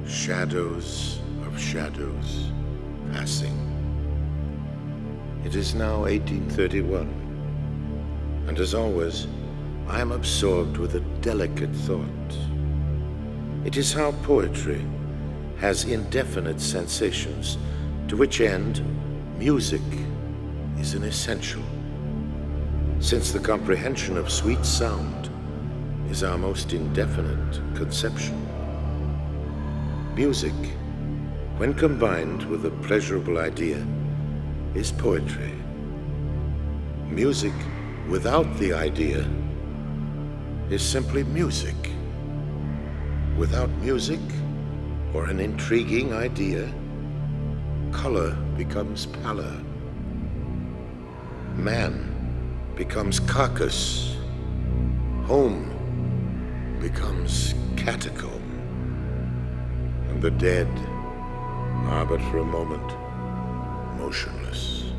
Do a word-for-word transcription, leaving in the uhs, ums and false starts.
Shadows of shadows passing. It is now eighteen thirty-one, and as always, I am absorbed with a delicate thought. It is how poetry has indefinite sensations, to which end music is an essential, since the comprehension of sweet sound is our most indefinite conception. Music, when combined with a pleasurable idea, is poetry. Music without the idea is simply music. Without music or an intriguing idea, color becomes pallor. Man becomes carcass. Home becomes catacomb. And the dead are but for a moment motionless.